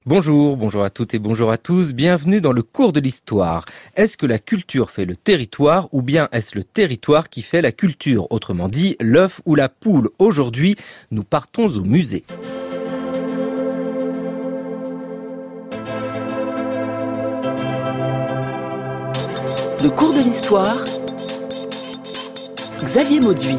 Bonjour à toutes et bonjour à tous, bienvenue dans le cours de l'histoire. Est-ce que la culture fait le territoire ou bien est-ce le territoire qui fait la culture? Autrement dit, l'œuf ou la poule? Aujourd'hui, nous partons au musée. Le cours de l'histoire, Xavier Mauduit.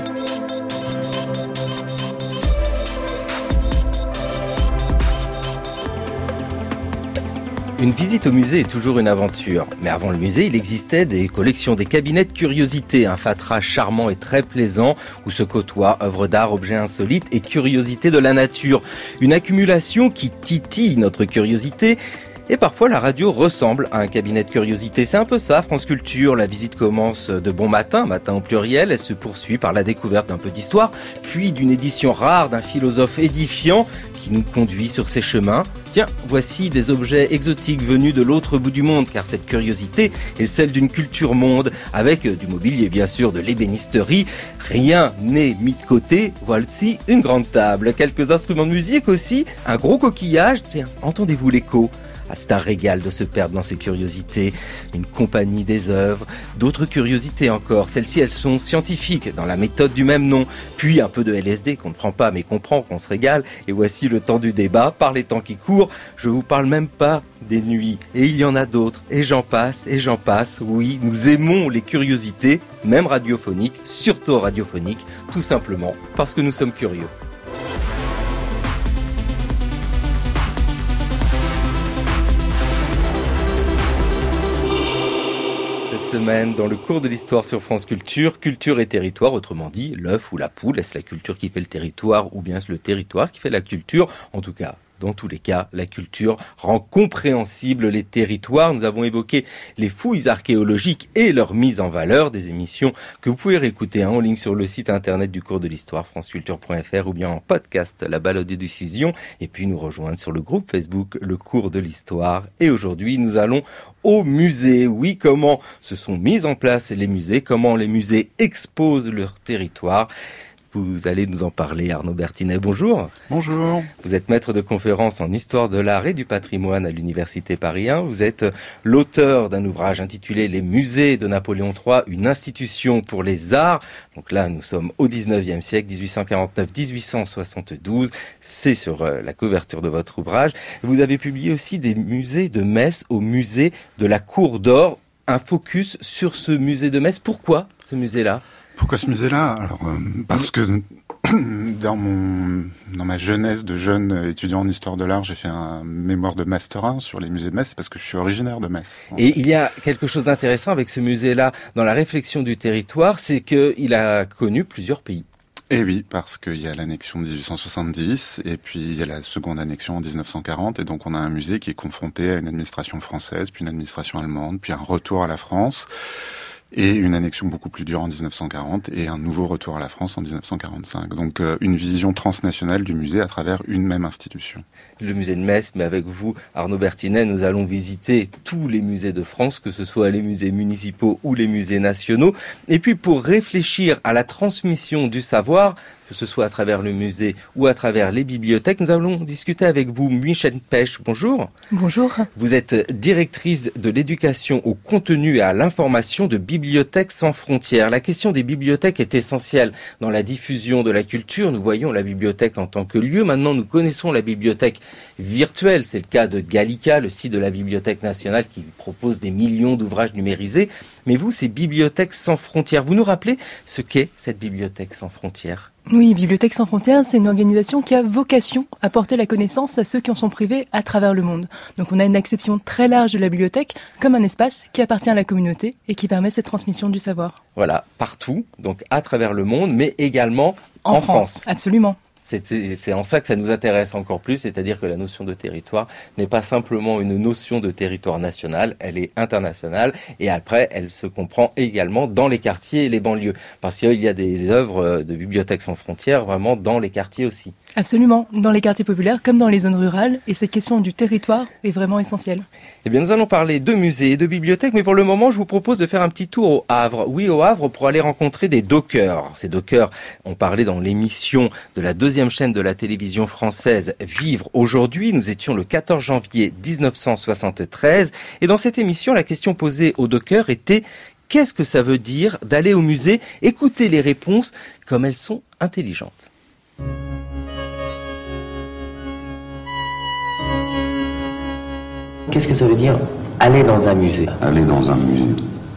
Une visite au musée est toujours une aventure. Mais avant le musée, il existait des collections, des cabinets de curiosités, un fatras charmant et très plaisant où se côtoient œuvres d'art, objets insolites et curiosités de la nature. Une accumulation qui titille notre curiosité. Et parfois, la radio ressemble à un cabinet de curiosité. C'est un peu ça, France Culture. La visite commence de bon matin, matin au pluriel. Elle se poursuit par la découverte d'un peu d'histoire, puis d'une édition rare d'un philosophe édifiant qui nous conduit sur ses chemins. Tiens, voici des objets exotiques venus de l'autre bout du monde, car cette curiosité est celle d'une culture monde, avec du mobilier bien sûr, de l'ébénisterie. Rien n'est mis de côté. Voici une grande table, quelques instruments de musique aussi, un gros coquillage. Tiens, entendez-vous l'écho ? Ah, c'est un régal de se perdre dans ces curiosités. Une compagnie des œuvres, d'autres curiosités encore. Celles-ci, elles sont scientifiques, dans la méthode du même nom. Puis un peu de LSD qu'on ne prend pas, mais qu'on prend, qu'on se régale. Et voici le temps du débat, par les temps qui courent. Je vous parle même pas des nuits. Et il y en a d'autres. Et j'en passe. Oui, nous aimons les curiosités, même radiophoniques, surtout radiophoniques, tout simplement parce que nous sommes curieux. Semaine dans le cours de l'histoire sur France Culture, culture et territoire, autrement dit l'œuf ou la poule, est-ce la culture qui fait le territoire ou bien est-ce le territoire qui fait la culture? En tout cas, dans tous les cas, la culture rend compréhensible les territoires. Nous avons évoqué les fouilles archéologiques et leur mise en valeur, des émissions que vous pouvez réécouter en ligne sur le site internet du cours de l'histoire, franceculture.fr, ou bien en podcast, la balade de diffusion, et puis nous rejoindre sur le groupe Facebook, le cours de l'histoire. Et aujourd'hui, nous allons au musée. Oui, comment se sont mis en place les musées, comment les musées exposent leur territoire. Vous allez nous en parler, Arnaud Bertinet. Bonjour. Bonjour. Vous êtes maître de conférences en histoire de l'art et du patrimoine à l'Université Paris 1. Vous êtes l'auteur d'un ouvrage intitulé « Les musées de Napoléon III, une institution pour les arts ». Donc là, nous sommes au 19e siècle, 1849-1872. C'est sur la couverture de votre ouvrage. Vous avez publié aussi des musées de Metz au musée de la Cour d'Or. Un focus sur ce musée de Metz. Pourquoi ce musée-là ? Pourquoi ce musée-là? Alors, parce que dans ma jeunesse de jeune étudiant en histoire de l'art, j'ai fait un mémoire de Master 1 sur les musées de Metz, c'est parce que je suis originaire de Metz. Et il y a quelque chose d'intéressant avec ce musée-là, dans la réflexion du territoire, c'est qu'il a connu plusieurs pays. Et oui, parce qu'il y a l'annexion de 1870, et puis il y a la seconde annexion en 1940, et donc on a un musée qui est confronté à une administration française, puis une administration allemande, puis un retour à la France, et une annexion beaucoup plus dure en 1940 et un nouveau retour à la France en 1945. Donc une vision transnationale du musée à travers une même institution. Le musée de Metz, mais avec vous, Arnaud Bertinet, nous allons visiter tous les musées de France, que ce soit les musées municipaux ou les musées nationaux. Et puis pour réfléchir à la transmission du savoir, que ce soit à travers le musée ou à travers les bibliothèques, nous allons discuter avec vous, Michèle Pêche. Bonjour. Bonjour. Vous êtes directrice de l'éducation au contenu et à l'information de Bibliothèques sans frontières. La question des bibliothèques est essentielle dans la diffusion de la culture. Nous voyons la bibliothèque en tant que lieu. Maintenant, nous connaissons la bibliothèque virtuelle. C'est le cas de Gallica, le site de la Bibliothèque nationale qui propose des millions d'ouvrages numérisés. Mais vous, c'est Bibliothèques sans frontières. Vous nous rappelez ce qu'est cette Bibliothèque sans frontières ? Oui, Bibliothèques sans frontières, c'est une organisation qui a vocation à porter la connaissance à ceux qui en sont privés à travers le monde. Donc on a une acception très large de la bibliothèque comme un espace qui appartient à la communauté et qui permet cette transmission du savoir. Voilà, partout, donc à travers le monde, mais également en France. Absolument. C'est en ça que ça nous intéresse encore plus, c'est-à-dire que la notion de territoire n'est pas simplement une notion de territoire national, elle est internationale et après elle se comprend également dans les quartiers et les banlieues, parce qu'il y a des œuvres de Bibliothèques sans frontières vraiment dans les quartiers aussi. Absolument, dans les quartiers populaires comme dans les zones rurales, et cette question du territoire est vraiment essentielle. Eh bien, nous allons parler de musées et de bibliothèques, mais pour le moment, je vous propose de faire un petit tour au Havre. Oui, au Havre, pour aller rencontrer des dockers. Ces dockers ont parlé dans l'émission de la 2e chaîne de la télévision française Vivre aujourd'hui. Nous étions le 14 janvier 1973, et dans cette émission, la question posée aux dockers était: qu'est-ce que ça veut dire d'aller au musée? Écoutez les réponses, comme elles sont intelligentes. Qu'est-ce que ça veut dire aller dans un musée? Aller dans un musée,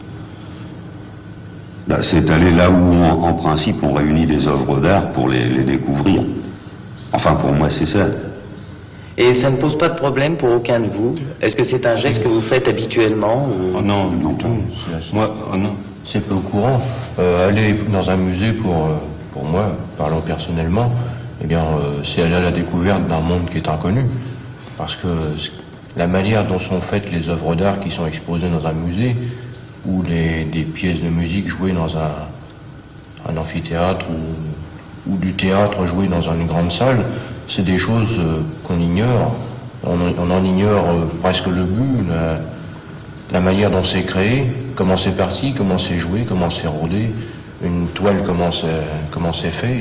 c'est aller là où, en principe, on réunit des œuvres d'art pour les découvrir. Enfin, pour moi, c'est ça. Et ça ne pose pas de problème pour aucun de vous? Est-ce que c'est un geste que vous faites habituellement ou... Oh non, non, moi, oh non, c'est peu courant. Aller dans un musée, pour moi, parlant personnellement, eh bien, c'est aller à la découverte d'un monde qui est inconnu. Parce que la manière dont sont faites les œuvres d'art qui sont exposées dans un musée, ou des pièces de musique jouées dans un amphithéâtre ou du théâtre joué dans une grande salle, c'est des choses qu'on ignore. On en ignore presque le but, la manière dont c'est créé, comment c'est parti, comment c'est joué, comment c'est rodé, une toile, comment c'est fait.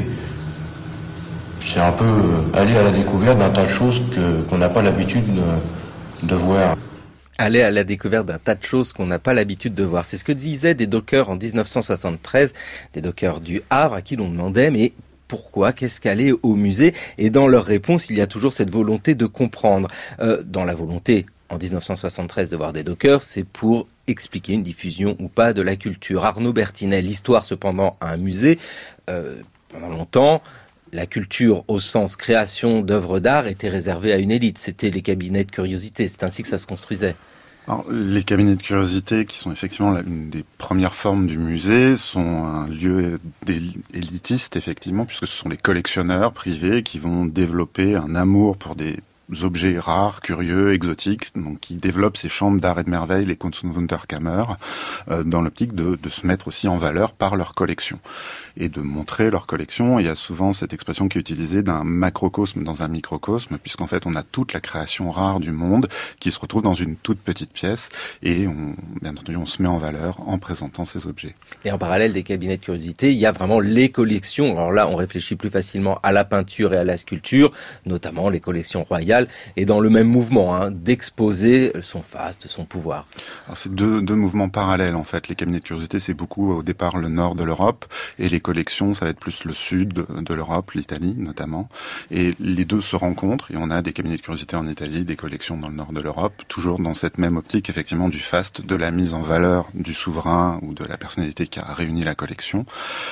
C'est un peu aller à la découverte d'un tas de choses qu'on n'a pas l'habitude de voir. Aller à la découverte d'un tas de choses qu'on n'a pas l'habitude de voir. C'est ce que disaient des dockers en 1973, des dockers du Havre, à qui l'on demandait, mais pourquoi, qu'est-ce qu'aller au musée? Et dans leur réponse, il y a toujours cette volonté de comprendre. Dans la volonté, en 1973, de voir des dockers, c'est pour expliquer une diffusion ou pas de la culture. Arnaud Bertinet, l'histoire cependant à un musée, pendant longtemps, la culture au sens création d'œuvres d'art était réservée à une élite. C'était les cabinets de curiosité. C'est ainsi que ça se construisait. Alors, les cabinets de curiosité, qui sont effectivement une des premières formes du musée, sont un lieu élitiste, effectivement, puisque ce sont les collectionneurs privés qui vont développer un amour pour des objets rares, curieux, exotiques, donc qui développent ces chambres d'art et de merveille, les Kunstwunderkammer, dans l'optique de se mettre aussi en valeur par leur collection et de montrer leur collection. Il y a souvent cette expression qui est utilisée d'un macrocosme dans un microcosme, puisqu'en fait on a toute la création rare du monde qui se retrouve dans une toute petite pièce et bien entendu on se met en valeur en présentant ces objets. Et en parallèle des cabinets de curiosité, il y a vraiment les collections. Alors là, on réfléchit plus facilement à la peinture et à la sculpture, notamment les collections royales, et dans le même mouvement, d'exposer son faste, son pouvoir. Alors c'est deux mouvements parallèles en fait. Les cabinets de curiosité, c'est beaucoup au départ le nord de l'Europe, et les collections, ça va être plus le sud de l'Europe, l'Italie notamment. Et les deux se rencontrent, et on a des cabinets de curiosité en Italie, des collections dans le nord de l'Europe, toujours dans cette même optique effectivement du faste, de la mise en valeur du souverain ou de la personnalité qui a réuni la collection,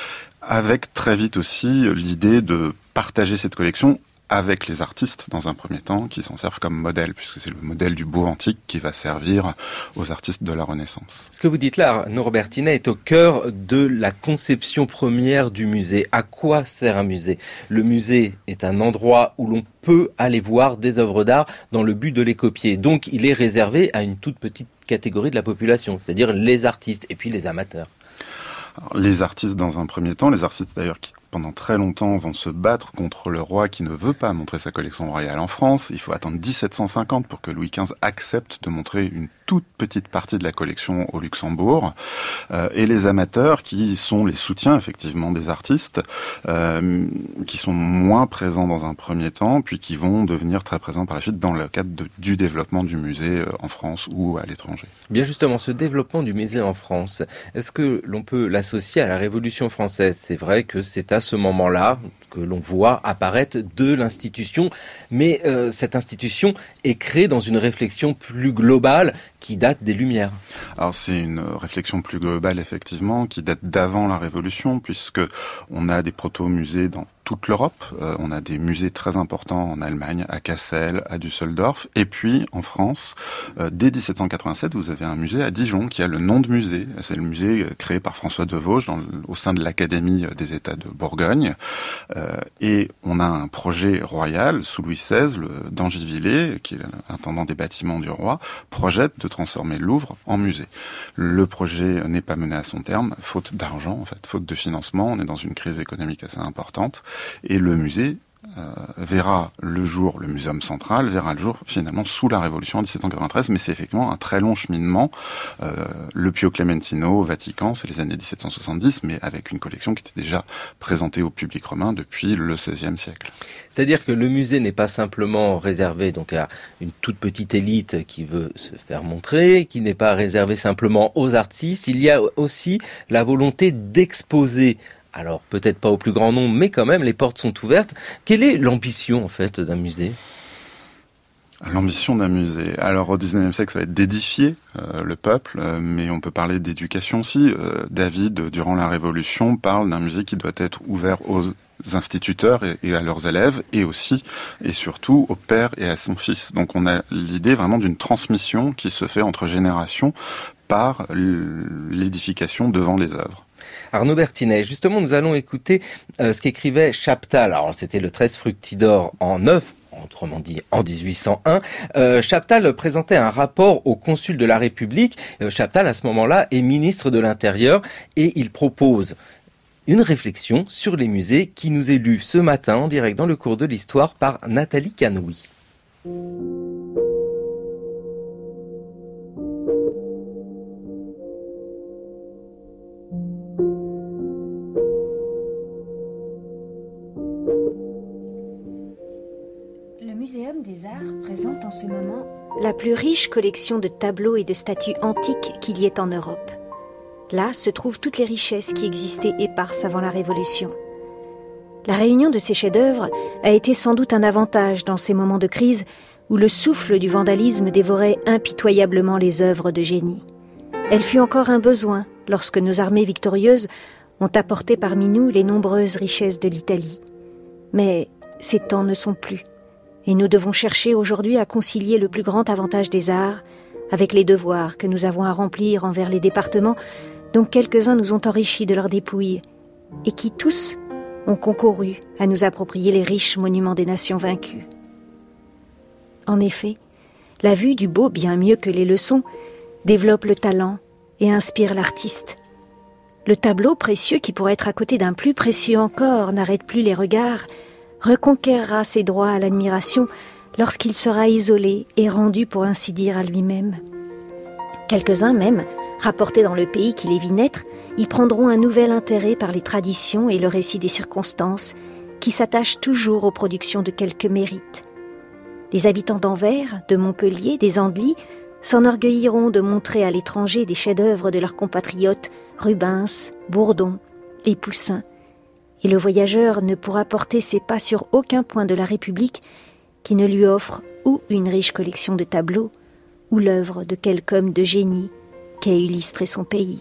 avec très vite aussi l'idée de partager cette collection avec les artistes dans un premier temps, qui s'en servent comme modèle, puisque c'est le modèle du beau antique qui va servir aux artistes de la Renaissance. Ce que vous dites là, Arnaud Bertinet, est au cœur de la conception première du musée. À quoi sert un musée? Le musée est un endroit où l'on peut aller voir des œuvres d'art dans le but de les copier. Donc il est réservé à une toute petite catégorie de la population, c'est-à-dire les artistes et puis les amateurs. Alors, les artistes dans un premier temps, les artistes d'ailleurs qui pendant très longtemps vont se battre contre le roi qui ne veut pas montrer sa collection royale en France. Il faut attendre 1750 pour que Louis XV accepte de montrer une toute petite partie de la collection au Luxembourg. Et les amateurs qui sont les soutiens effectivement des artistes, qui sont moins présents dans un premier temps, puis qui vont devenir très présents par la suite dans le cadre du développement du musée en France ou à l'étranger. Bien justement, ce développement du musée en France, est-ce que l'on peut l'associer à la Révolution française? C'est vrai que c'est à ce moment-là que l'on voit apparaître de l'institution, mais cette institution est créée dans une réflexion plus globale qui date des Lumières. Alors c'est une réflexion plus globale effectivement qui date d'avant la Révolution, puisque on a des proto-musées dans toute l'Europe. On a des musées très importants en Allemagne, à Cassel, à Düsseldorf, et puis en France, dès 1787, vous avez un musée à Dijon qui a le nom de musée. C'est le musée créé par François de Vosges au sein de l'Académie des États de Bourgogne. Et on a un projet royal sous Louis XVI, d'Angivillers, qui est l'intendant des bâtiments du roi, projette de transformer le Louvre en musée. Le projet n'est pas mené à son terme, faute d'argent, en fait, faute de financement. On est dans une crise économique assez importante. Et le musée verra le jour, le Muséum central verra le jour finalement sous la Révolution en 1793, mais c'est effectivement un très long cheminement. Le Pio Clementino au Vatican, c'est les années 1770, mais avec une collection qui était déjà présentée au public romain depuis le XVIe siècle. C'est-à-dire que le musée n'est pas simplement réservé donc à une toute petite élite qui veut se faire montrer, qui n'est pas réservé simplement aux artistes, il y a aussi la volonté d'exposer. Alors, peut-être pas au plus grand nombre, mais quand même, les portes sont ouvertes. Quelle est l'ambition, en fait, d'un musée ? L'ambition d'un musée. Alors, au XIXe siècle, ça va être d'édifier le peuple, mais on peut parler d'éducation aussi. David, durant la Révolution, parle d'un musée qui doit être ouvert aux instituteurs et à leurs élèves, et aussi, et surtout, au père et à son fils. Donc, on a l'idée vraiment d'une transmission qui se fait entre générations par l'édification devant les œuvres. Arnaud Bertinet, justement, nous allons écouter ce qu'écrivait Chaptal. Alors, c'était le 13 Fructidor en 9, autrement dit en 1801. Chaptal présentait un rapport au consul de la République. Chaptal, à ce moment-là, est ministre de l'Intérieur et il propose une réflexion sur les musées qui nous est lue ce matin en direct dans le cours de l'histoire par Nathalie Canoui. Le Muséum des Arts présente en ce moment la plus riche collection de tableaux et de statues antiques qu'il y ait en Europe. Là se trouvent toutes les richesses qui existaient éparses avant la Révolution. La réunion de ces chefs-d'œuvre a été sans doute un avantage dans ces moments de crise où le souffle du vandalisme dévorait impitoyablement les œuvres de génie. Elle fut encore un besoin lorsque nos armées victorieuses ont apporté parmi nous les nombreuses richesses de l'Italie. Mais ces temps ne sont plus. Et nous devons chercher aujourd'hui à concilier le plus grand avantage des arts avec les devoirs que nous avons à remplir envers les départements dont quelques-uns nous ont enrichis de leurs dépouilles et qui tous ont concouru à nous approprier les riches monuments des nations vaincues. En effet, la vue du beau bien mieux que les leçons développe le talent et inspire l'artiste. Le tableau précieux qui pourrait être à côté d'un plus précieux encore n'arrête plus les regards, reconquérera ses droits à l'admiration lorsqu'il sera isolé et rendu pour ainsi dire à lui-même. Quelques-uns même, rapportés dans le pays qui les vit naître, y prendront un nouvel intérêt par les traditions et le récit des circonstances qui s'attachent toujours aux productions de quelque mérite. Les habitants d'Anvers, de Montpellier, des Andelys s'enorgueilliront de montrer à l'étranger des chefs-d'œuvre de leurs compatriotes Rubens, Bourdon et Poussin, et le voyageur ne pourra porter ses pas sur aucun point de la République qui ne lui offre ou une riche collection de tableaux ou l'œuvre de quelque homme de génie qui a illustré son pays.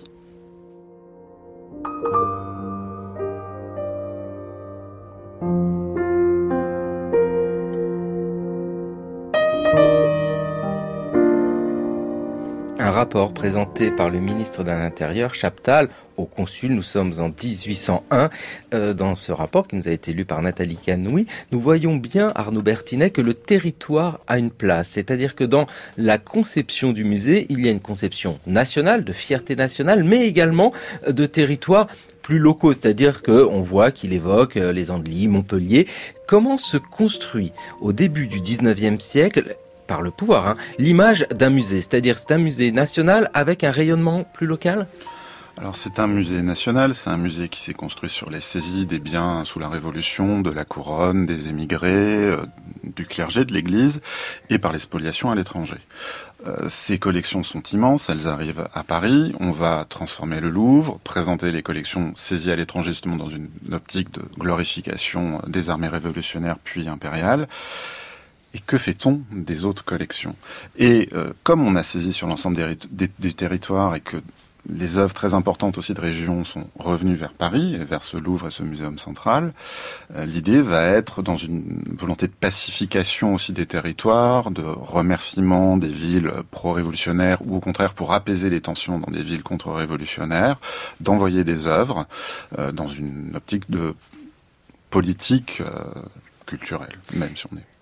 Un rapport présenté par le ministre de l'Intérieur, Chaptal, au consul. Nous sommes en 1801. Dans ce rapport qui nous a été lu par Nathalie Canoui, nous voyons bien, Arnaud Bertinet, que le territoire a une place. C'est-à-dire que dans la conception du musée, il y a une conception nationale, de fierté nationale, mais également de territoire plus locaux, c'est-à-dire qu'on voit qu'il évoque les Andelys, Montpellier. Comment se construit au début du 19e siècle par le pouvoir, l'image d'un musée, c'est-à-dire c'est un musée national avec un rayonnement plus local ? Alors c'est un musée national, c'est un musée qui s'est construit sur les saisies des biens sous la Révolution, de la couronne, des émigrés, du clergé, de l'Église, et par les spoliations à l'étranger. Ces collections sont immenses, elles arrivent à Paris, on va transformer le Louvre, présenter les collections saisies à l'étranger justement dans une optique de glorification des armées révolutionnaires puis impériales. Et que fait-on des autres collections ? Et comme on a saisi sur l'ensemble des territoires et que les œuvres très importantes aussi de région sont revenues vers Paris, vers ce Louvre et ce Muséum central, l'idée va être dans une volonté de pacification aussi des territoires, de remerciement des villes pro-révolutionnaires ou au contraire pour apaiser les tensions dans des villes contre-révolutionnaires, d'envoyer des œuvres dans une optique de politique culturelle, même si on est...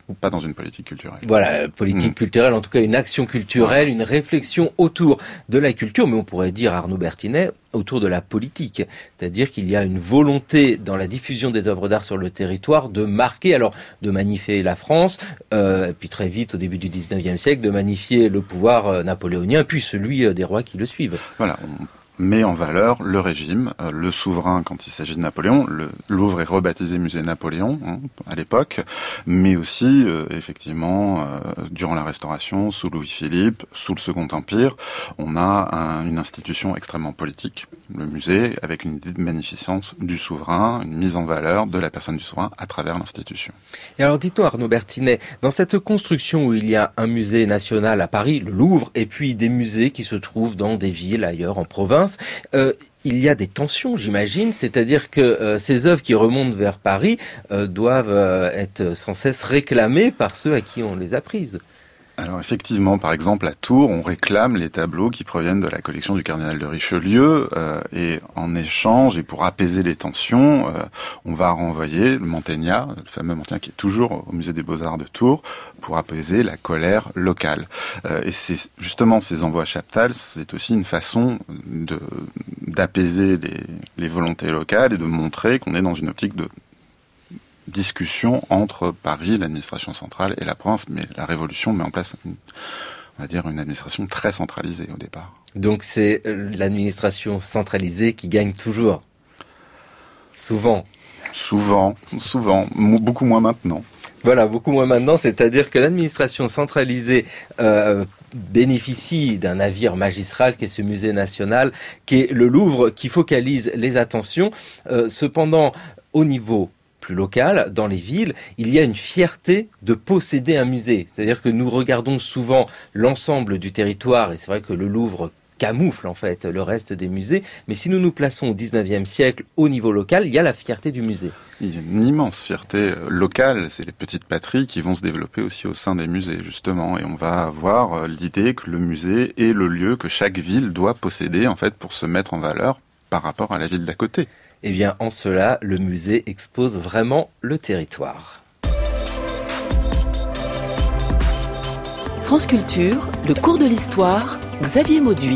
ou pas dans une politique culturelle. Voilà, politique culturelle, en tout cas une action culturelle, une réflexion autour de la culture, mais on pourrait dire, Arnaud Bertinet, autour de la politique. C'est-à-dire qu'il y a une volonté dans la diffusion des œuvres d'art sur le territoire de marquer, alors de magnifier la France, puis très vite au début du 19e siècle, de magnifier le pouvoir napoléonien, puis celui des rois qui le suivent. Voilà, on met en valeur le régime, le souverain quand il s'agit de Napoléon. Le Louvre est rebaptisé musée Napoléon à l'époque, mais aussi effectivement durant la Restauration, sous Louis-Philippe, sous le Second Empire, on a une institution extrêmement politique, le musée, avec une magnificence du souverain, une mise en valeur de la personne du souverain à travers l'institution. Et alors dites-nous Arnaud Bertinet, dans cette construction où il y a un musée national à Paris, le Louvre, et puis des musées qui se trouvent dans des villes ailleurs en province, il y a des tensions, j'imagine, c'est-à-dire que ces œuvres qui remontent vers Paris doivent être sans cesse réclamées par ceux à qui on les a prises. Alors effectivement, par exemple, à Tours, on réclame les tableaux qui proviennent de la collection du cardinal de Richelieu, et en échange, et pour apaiser les tensions, on va renvoyer le Mantegna, le fameux Mantegna qui est toujours au musée des Beaux-Arts de Tours, pour apaiser la colère locale. Et c'est justement ces envois à Chaptal, c'est aussi une façon d'apaiser les volontés locales et de montrer qu'on est dans une optique de discussion entre Paris, l'administration centrale et la province, mais la Révolution met en place on va dire une administration très centralisée au départ. Donc c'est l'administration centralisée qui gagne toujours. Souvent, beaucoup moins maintenant. Voilà, beaucoup moins maintenant, c'est-à-dire que l'administration centralisée bénéficie d'un navire magistral qui est ce musée national, qui est le Louvre, qui focalise les attentions. Cependant, au niveau plus local, dans les villes, il y a une fierté de posséder un musée. C'est-à-dire que nous regardons souvent l'ensemble du territoire, et c'est vrai que le Louvre camoufle en fait le reste des musées, mais si nous nous plaçons au 19e siècle au niveau local, il y a la fierté du musée. Il y a une immense fierté locale, c'est les petites patries qui vont se développer aussi au sein des musées justement, et on va avoir l'idée que le musée est le lieu que chaque ville doit posséder en fait pour se mettre en valeur par rapport à la ville d'à côté. Eh bien, en cela, le musée expose vraiment le territoire. France Culture, le cours de l'histoire, Xavier Mauduit.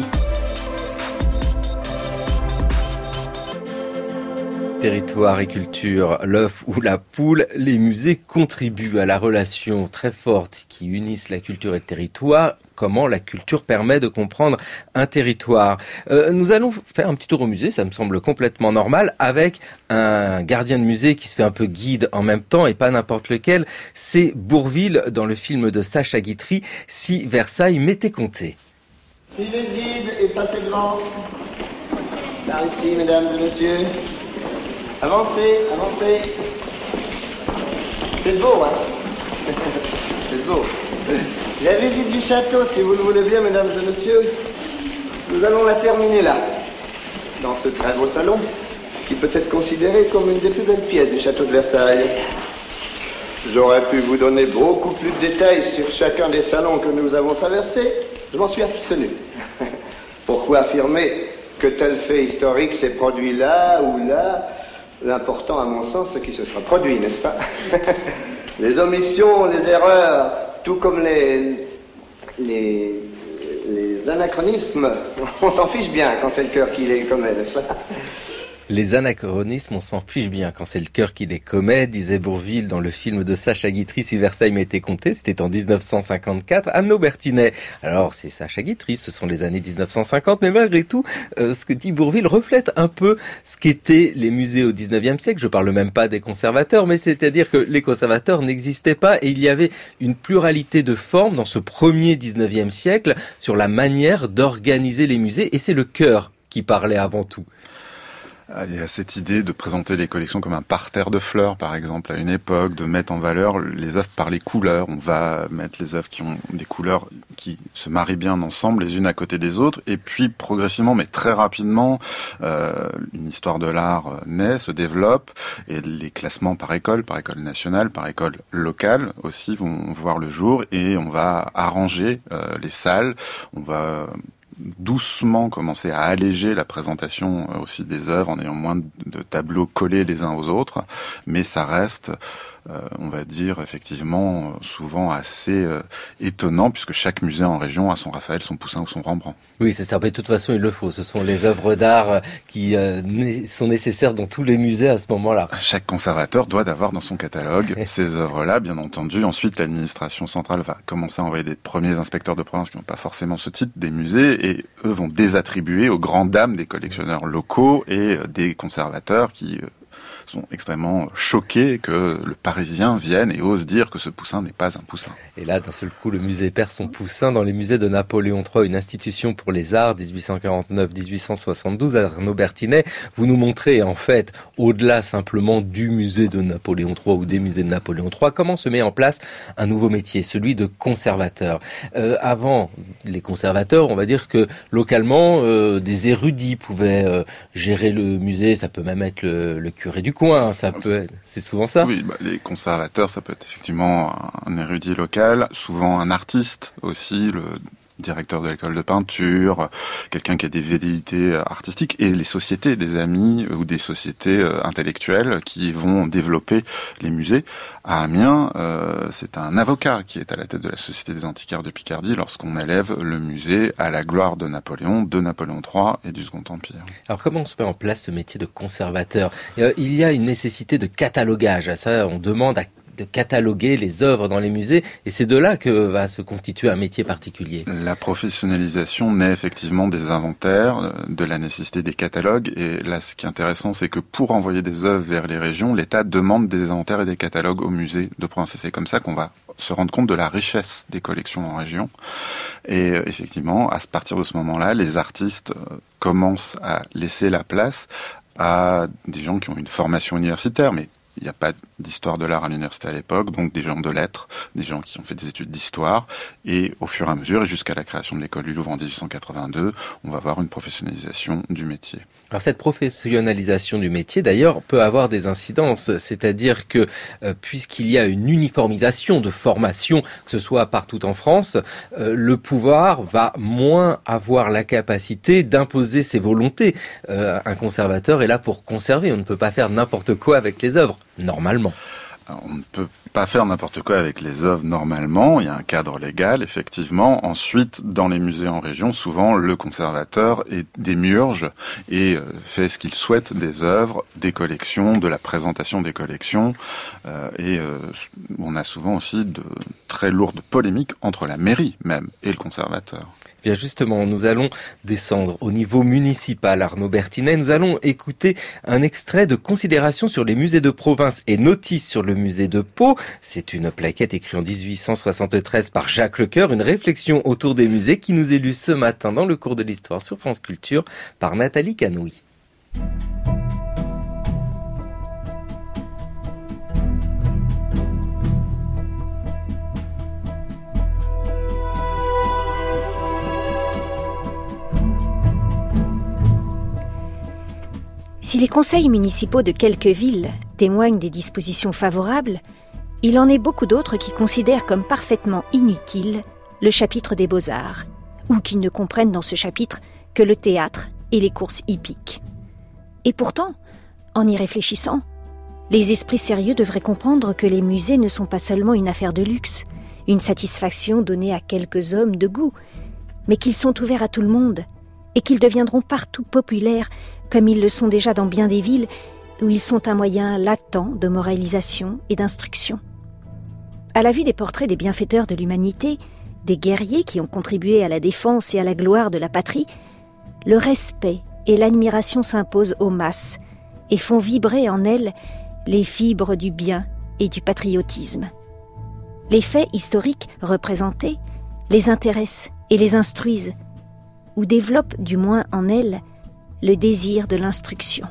Territoire et culture, l'œuf ou la poule, les musées contribuent à la relation très forte qui unissent la culture et le territoire. Comment la culture permet de comprendre un territoire. Nous allons faire un petit tour au musée, ça me semble complètement normal, avec un gardien de musée qui se fait un peu guide en même temps, et pas n'importe lequel. C'est Bourvil dans le film de Sacha Guitry, Si Versailles m'était compté. Suivez le guide et passez devant. Par ici, mesdames et messieurs. Avancez, avancez. C'est beau, hein. C'est beau. La visite du château, si vous le voulez bien, mesdames et messieurs, nous allons la terminer là, dans ce très beau salon, qui peut être considéré comme une des plus belles pièces du château de Versailles. J'aurais pu vous donner beaucoup plus de détails sur chacun des salons que nous avons traversés. Je m'en suis abstenu. Pourquoi affirmer que tel fait historique s'est produit là ou là? L'important, à mon sens, c'est qu'il se sera produit, n'est-ce pas? Les omissions, les erreurs, tout comme les anachronismes, on s'en fiche bien quand c'est le cœur qui les commet, n'est-ce pas? Les anachronismes, on s'en fiche bien quand c'est le cœur qui les commet, disait Bourvil dans le film de Sacha Guitry, Si Versailles m'était compté, c'était en 1954. Arnaud Bertinet, alors c'est Sacha Guitry, ce sont les années 1950, mais malgré tout, ce que dit Bourvil reflète un peu ce qu'étaient les musées au 19e siècle. Je parle même pas des conservateurs, mais c'est-à-dire que les conservateurs n'existaient pas et il y avait une pluralité de formes dans ce premier 19e siècle sur la manière d'organiser les musées, et c'est le cœur qui parlait avant tout. Il y a cette idée de présenter les collections comme un parterre de fleurs, par exemple, à une époque, de mettre en valeur les œuvres par les couleurs. On va mettre les œuvres qui ont des couleurs qui se marient bien ensemble, les unes à côté des autres, et puis progressivement, mais très rapidement, une histoire de l'art naît, se développe, et les classements par école nationale, par école locale aussi vont voir le jour, et on va arranger les salles, on va doucement commencer à alléger la présentation aussi des œuvres en ayant moins de tableaux collés les uns aux autres, mais ça reste on va dire effectivement souvent assez étonnant, puisque chaque musée en région a son Raphaël, son Poussin ou son Rembrandt. Oui, c'est ça. Mais de toute façon, il le faut. Ce sont les œuvres d'art qui sont nécessaires dans tous les musées à ce moment-là. Chaque conservateur doit avoir dans son catalogue ces œuvres-là, bien entendu. Ensuite, l'administration centrale va commencer à envoyer des premiers inspecteurs de province qui n'ont pas forcément ce titre des musées, et eux vont désattribuer aux grandes dames des collectionneurs locaux et des conservateurs qui sont extrêmement choqués que le Parisien vienne et ose dire que ce Poussin n'est pas un Poussin. Et là, d'un seul coup, le musée perd son Poussin dans les musées de Napoléon III, une institution pour les arts, 1849-1872. Arnaud Bertinet, vous nous montrez en fait, au-delà simplement du musée de Napoléon III ou des musées de Napoléon III, comment se met en place un nouveau métier, celui de conservateur. Avant les conservateurs, on va dire que localement, des érudits pouvaient gérer le musée, ça peut même être le curé du coin, c'est souvent ça. Oui, les conservateurs, ça peut être effectivement un érudit local, souvent un artiste aussi, le directeur de l'école de peinture, quelqu'un qui a des velléités artistiques, et les sociétés, des amis ou des sociétés intellectuelles qui vont développer les musées. À Amiens, c'est un avocat qui est à la tête de la Société des antiquaires de Picardie lorsqu'on élève le musée à la gloire de Napoléon III et du Second Empire. Alors comment on se met en place ce métier de conservateur ? Il y a une nécessité de catalogage. À ça, on demande de cataloguer les œuvres dans les musées, et c'est de là que va se constituer un métier particulier. La professionnalisation naît effectivement des inventaires, de la nécessité des catalogues, et là ce qui est intéressant, c'est que pour envoyer des œuvres vers les régions, l'État demande des inventaires et des catalogues aux musées de province, et c'est comme ça qu'on va se rendre compte de la richesse des collections en région. Et effectivement, à partir de ce moment-là, les artistes commencent à laisser la place à des gens qui ont une formation universitaire, mais il n'y a pas d'histoire de l'art à l'université à l'époque, donc des gens de lettres, des gens qui ont fait des études d'histoire, et au fur et à mesure, et jusqu'à la création de l'école du Louvre en 1882, on va avoir une professionnalisation du métier. Alors cette professionnalisation du métier, d'ailleurs, peut avoir des incidences, c'est-à-dire que puisqu'il y a une uniformisation de formation, que ce soit partout en France, le pouvoir va moins avoir la capacité d'imposer ses volontés. Un conservateur est là pour conserver, on ne peut pas faire n'importe quoi avec les œuvres, normalement. On ne peut pas faire n'importe quoi avec les œuvres normalement, il y a un cadre légal effectivement. Ensuite, dans les musées en région, souvent le conservateur démiurge et fait ce qu'il souhaite des œuvres, des collections, de la présentation des collections. On a souvent aussi de très lourdes polémiques entre la mairie même et le conservateur. Bien justement, nous allons descendre au niveau municipal, Arnaud Bertinet. Nous allons écouter un extrait de Considérations sur les musées de province et notices sur le musée de Pau. C'est une plaquette écrite en 1873 par Jacques Lecoeur, une réflexion autour des musées qui nous est lue ce matin dans le cours de l'histoire sur France Culture par Nathalie Canoui. Si les conseils municipaux de quelques villes témoignent des dispositions favorables, il en est beaucoup d'autres qui considèrent comme parfaitement inutile le chapitre des Beaux-Arts, ou qui ne comprennent dans ce chapitre que le théâtre et les courses hippiques. Et pourtant, en y réfléchissant, les esprits sérieux devraient comprendre que les musées ne sont pas seulement une affaire de luxe, une satisfaction donnée à quelques hommes de goût, mais qu'ils sont ouverts à tout le monde et qu'ils deviendront partout populaires comme ils le sont déjà dans bien des villes où ils sont un moyen latent de moralisation et d'instruction. À la vue des portraits des bienfaiteurs de l'humanité, des guerriers qui ont contribué à la défense et à la gloire de la patrie, le respect et l'admiration s'imposent aux masses et font vibrer en elles les fibres du bien et du patriotisme. Les faits historiques représentés les intéressent et les instruisent, ou développent du moins en elles le désir de l'instruction.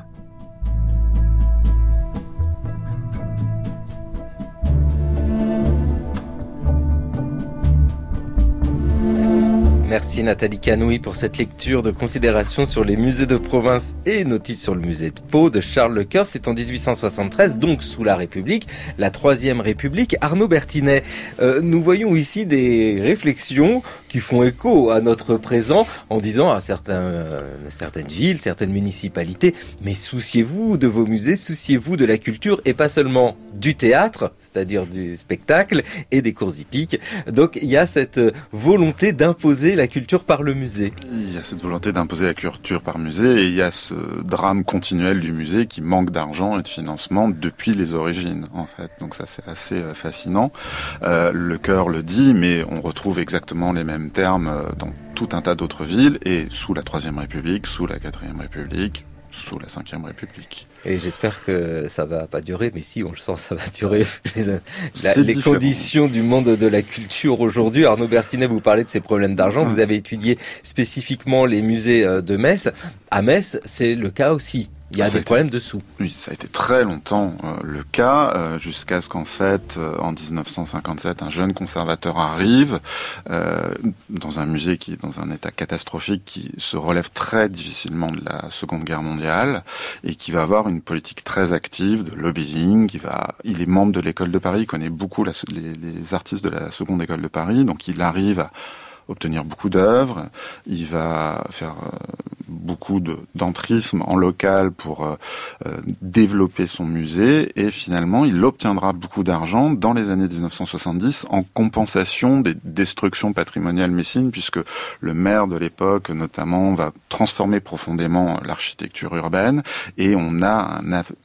Merci Nathalie Canouy pour cette lecture de considérations sur les musées de province et notice sur le musée de Pau de Charles Lecœur. C'est en 1873, donc sous la République, la Troisième République. Arnaud Bertinet, nous voyons ici des réflexions qui font écho à notre présent en disant à certaines villes, certaines municipalités, mais souciez-vous de vos musées, souciez-vous de la culture et pas seulement du théâtre, c'est-à-dire du spectacle et des cours hippiques. Donc il y a cette volonté d'imposer la culture par le musée. Il y a cette volonté d'imposer la culture par musée et il y a ce drame continuel du musée qui manque d'argent et de financement depuis les origines, en fait. Donc ça, c'est assez fascinant. Lecœur le dit, mais on retrouve exactement les mêmes termes dans tout un tas d'autres villes et sous la Troisième République, sous la Quatrième République, sous la Cinquième République. Et j'espère que ça va pas durer, mais si, on le sent, ça va durer. Les conditions du monde de la culture aujourd'hui. Arnaud Bertinet, vous parlez de ces problèmes d'argent. Vous avez étudié spécifiquement les musées de Metz. À Metz, c'est le cas aussi. Il y a des problèmes de sous. Oui, ça a été très longtemps le cas, jusqu'à ce qu'en fait, en 1957, un jeune conservateur arrive dans un musée qui est dans un état catastrophique, qui se relève très difficilement de la Seconde Guerre mondiale et qui va avoir une politique très active de lobbying. Il est membre de l'école de Paris, il connaît beaucoup les artistes de la Seconde École de Paris, donc il arrive à obtenir beaucoup d'œuvres, il va faire beaucoup d'entrisme en local pour développer son musée et finalement il obtiendra beaucoup d'argent dans les années 1970 en compensation des destructions patrimoniales messines, puisque le maire de l'époque notamment va transformer profondément l'architecture urbaine et on a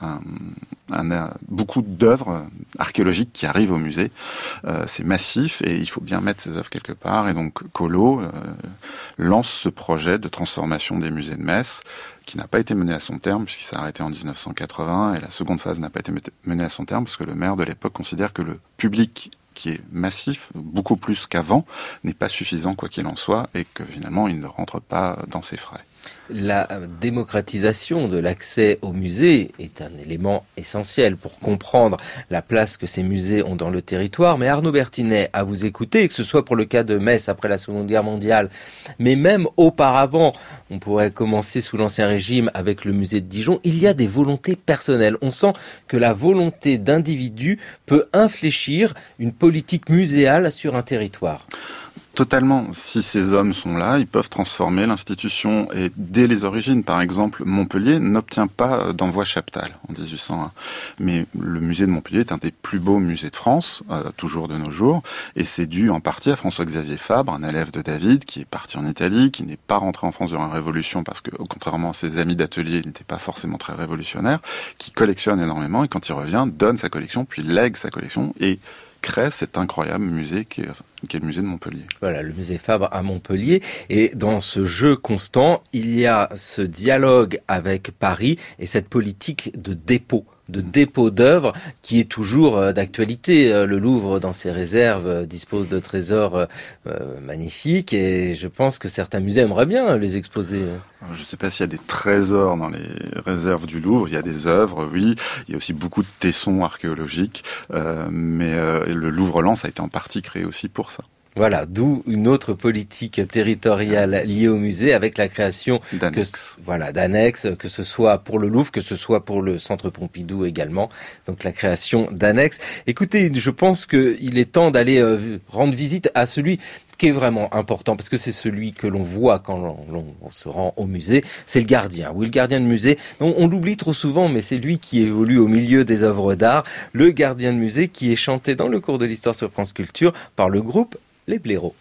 beaucoup d'œuvres archéologiques qui arrivent au musée. C'est massif et il faut bien mettre ces œuvres quelque part. Et donc Collot lance ce projet de transformation des musées de Metz qui n'a pas été mené à son terme puisqu'il s'est arrêté en 1980 et la seconde phase n'a pas été menée à son terme parce que le maire de l'époque considère que le public qui est massif, beaucoup plus qu'avant, n'est pas suffisant quoi qu'il en soit et que finalement il ne rentre pas dans ses frais. La démocratisation de l'accès aux musées est un élément essentiel pour comprendre la place que ces musées ont dans le territoire. Mais Arnaud Bertinet, à vous écouter, que ce soit pour le cas de Metz après la Seconde Guerre mondiale, mais même auparavant, on pourrait commencer sous l'Ancien Régime avec le musée de Dijon, il y a des volontés personnelles. On sent que la volonté d'individus peut infléchir une politique muséale sur un territoire. Totalement. Si ces hommes sont là, ils peuvent transformer l'institution. Et dès les origines, par exemple, Montpellier n'obtient pas d'envoi chaptal en 1801. Mais le musée de Montpellier est un des plus beaux musées de France, toujours de nos jours. Et c'est dû en partie à François-Xavier Fabre, un élève de David, qui est parti en Italie, qui n'est pas rentré en France durant la Révolution, parce que, contrairement à ses amis d'atelier, il n'était pas forcément très révolutionnaire, qui collectionne énormément, et quand il revient, donne sa collection, puis lègue sa collection, et crée cet incroyable musée qui est le musée de Montpellier. Voilà, le musée Fabre à Montpellier. Et dans ce jeu constant, il y a ce dialogue avec Paris et cette politique de dépôt d'œuvres qui est toujours d'actualité. Le Louvre, dans ses réserves, dispose de trésors magnifiques et je pense que certains musées aimeraient bien les exposer. Je ne sais pas s'il y a des trésors dans les réserves du Louvre. Il y a des œuvres, oui. Il y a aussi beaucoup de tessons archéologiques. Mais le Louvre-Lens a été en partie créé aussi pour ça. Voilà, d'où une autre politique territoriale liée au musée avec la création d'annexes, que ce soit pour le Louvre, que ce soit pour le Centre Pompidou également. Donc la création d'annexes. Écoutez, je pense qu'il est temps d'aller rendre visite à celui qui est vraiment important, parce que c'est celui que l'on voit quand on se rend au musée, c'est le gardien. Oui, le gardien de musée, on l'oublie trop souvent, mais c'est lui qui évolue au milieu des œuvres d'art. Le gardien de musée qui est chanté dans le cours de l'histoire sur France Culture par le groupe Les Blaireaux.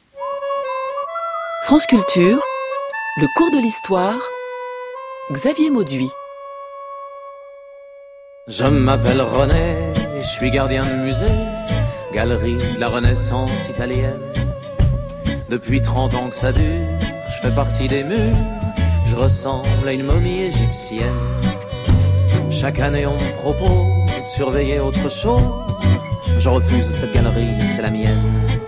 France Culture, le cours de l'histoire, Xavier Mauduit. Je m'appelle René, je suis gardien de musée, galerie de la Renaissance italienne. Depuis 30 ans que ça dure, je fais partie des murs, je ressemble à une momie égyptienne. Chaque année on me propose de surveiller autre chose, je refuse cette galerie, c'est la mienne.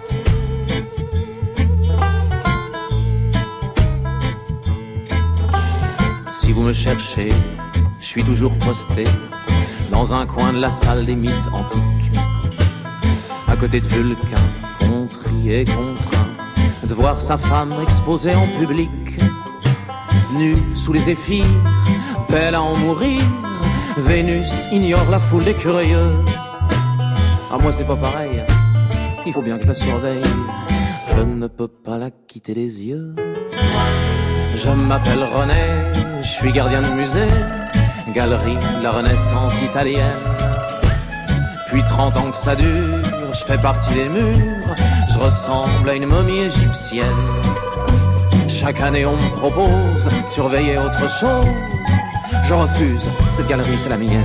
Si vous me cherchez, je suis toujours posté dans un coin de la salle des mythes antiques, à côté de Vulcain, contrit et contraint, de voir sa femme exposée en public, nue sous les zéphyrs, belle à en mourir. Vénus ignore la foule des curieux. Ah, moi c'est pas pareil, il faut bien que je la surveille. Je ne peux pas la quitter des yeux. Je m'appelle René, je suis gardien de musée, galerie de la Renaissance italienne. Depuis 30 ans que ça dure, je fais partie des murs, je ressemble à une momie égyptienne. Chaque année on me propose de surveiller autre chose. Je refuse, cette galerie c'est la mienne.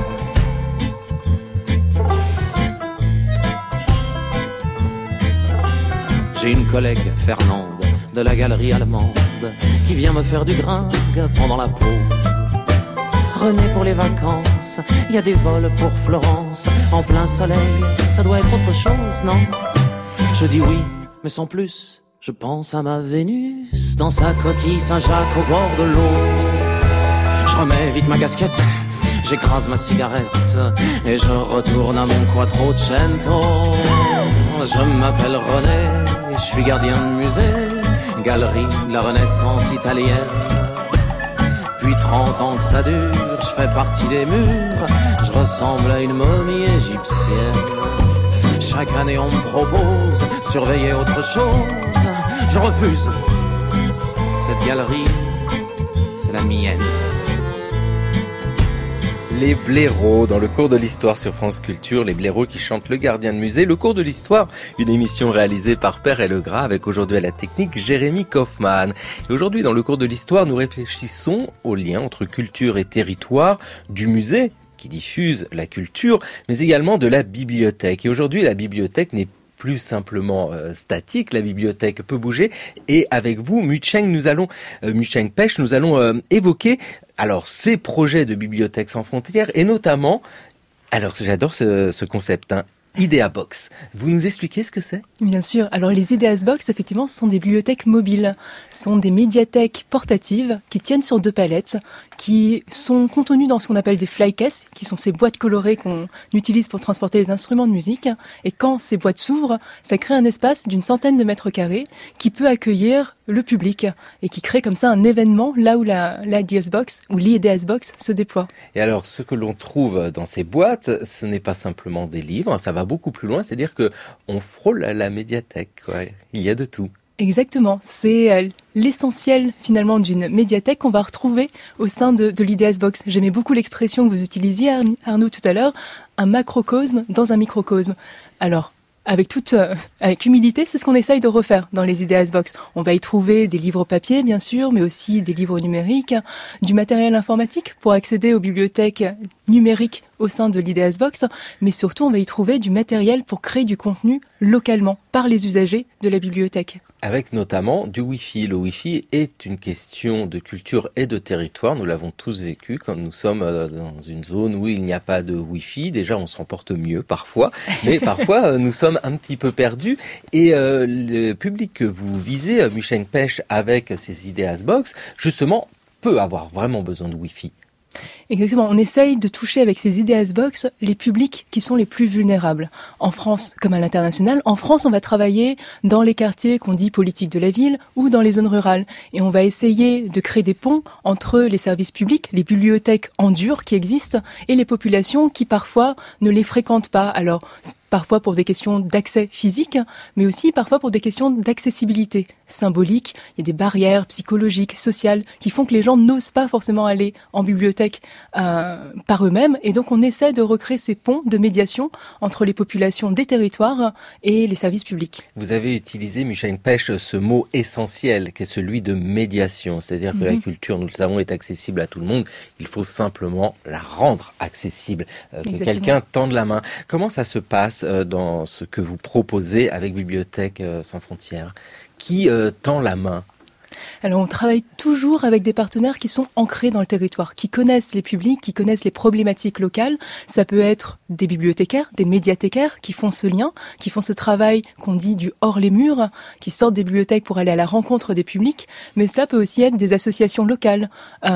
J'ai une collègue, Fernande, de la galerie allemande, qui vient me faire du gringue pendant la pause. René, pour les vacances, il y a des vols pour Florence, en plein soleil, ça doit être autre chose, non? Je dis oui, mais sans plus, je pense à ma Vénus, dans sa coquille Saint-Jacques au bord de l'eau. Je remets vite ma casquette, j'écrase ma cigarette, et je retourne à mon Quattrocento. Je m'appelle René, je suis gardien de musée, galerie de la Renaissance italienne. Depuis 30 ans que ça dure, je fais partie des murs, je ressemble à une momie égyptienne. Chaque année on me propose de surveiller autre chose, je refuse. Cette galerie, c'est la mienne. Les blaireaux, dans le cours de l'histoire sur France Culture, les blaireaux qui chantent le gardien de musée. Le cours de l'histoire, une émission réalisée par Père et Legras avec aujourd'hui à la technique Jérémy Kaufmann. Et aujourd'hui, dans le cours de l'histoire, nous réfléchissons au lien entre culture et territoire, du musée qui diffuse la culture, mais également de la bibliothèque. Et aujourd'hui, la bibliothèque n'est plus simplement statique, la bibliothèque peut bouger. Et avec vous, Mu-Cheng Pech, nous allons évoquer alors ces projets de bibliothèque sans frontières et notamment, alors j'adore ce concept, Idea Box. Vous nous expliquez ce que c'est ? Bien sûr. Alors les Ideas Box, effectivement, ce sont des bibliothèques mobiles. Ce sont des médiathèques portatives qui tiennent sur 2 palettes, qui sont contenues dans ce qu'on appelle des flycases, qui sont ces boîtes colorées qu'on utilise pour transporter les instruments de musique. Et quand ces boîtes s'ouvrent, ça crée un espace d'une centaine de mètres carrés qui peut accueillir le public et qui crée comme ça un événement là où la Ideas Box ou l'Ideas Box se déploie. Et alors, ce que l'on trouve dans ces boîtes, ce n'est pas simplement des livres, ça va beaucoup plus loin, c'est-à-dire que on frôle la médiathèque, quoi. Il y a de tout. Exactement, c'est l'essentiel finalement d'une médiathèque qu'on va retrouver au sein de l'Ideas Box. J'aimais beaucoup l'expression que vous utilisiez, Arnaud, tout à l'heure, un macrocosme dans un microcosme. Alors, avec humilité, c'est ce qu'on essaye de refaire dans les Ideas Box. On va y trouver des livres papier, bien sûr, mais aussi des livres numériques, du matériel informatique pour accéder aux bibliothèques numériques au sein de l'Ideas Box, mais surtout, on va y trouver du matériel pour créer du contenu localement par les usagers de la bibliothèque. Avec notamment du Wi-Fi. Le Wi-Fi est une question de culture et de territoire. Nous l'avons tous vécu quand nous sommes dans une zone où il n'y a pas de Wi-Fi. Déjà, on s'en porte mieux parfois, mais parfois, nous sommes un petit peu perdus. Et le public que vous visez, Mu-Cheng Pech, avec ses Ideas Box, justement, peut avoir vraiment besoin de Wi-Fi. Exactement, on essaye de toucher avec ces Ideas Box les publics qui sont les plus vulnérables. En France comme à l'international, en France on va travailler dans les quartiers qu'on dit politiques de la ville ou dans les zones rurales. Et on va essayer de créer des ponts entre les services publics, les bibliothèques en dur qui existent et les populations qui parfois ne les fréquentent pas. Alors parfois pour des questions d'accès physique, mais aussi parfois pour des questions d'accessibilité symbolique. Il y a des barrières psychologiques, sociales, qui font que les gens n'osent pas forcément aller en bibliothèque par eux-mêmes. Et donc on essaie de recréer ces ponts de médiation entre les populations des territoires et les services publics. Vous avez utilisé, Mu-Cheng Pech, ce mot essentiel qui est celui de médiation. C'est-à-dire que la culture, nous le savons, est accessible à tout le monde. Il faut simplement la rendre accessible, que quelqu'un tende la main. Comment ça se passe dans ce que vous proposez avec Bibliothèque sans frontières? Qui tend la main? Alors on travaille toujours avec des partenaires qui sont ancrés dans le territoire, qui connaissent les publics, qui connaissent les problématiques locales. Ça peut être des bibliothécaires, des médiathécaires qui font ce lien, qui font ce travail qu'on dit du hors les murs, qui sortent des bibliothèques pour aller à la rencontre des publics. Mais cela peut aussi être des associations locales